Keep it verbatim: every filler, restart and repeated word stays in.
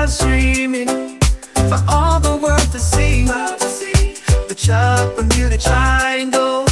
stars streaming for all the world to see. The Chuck Bermuda Triangle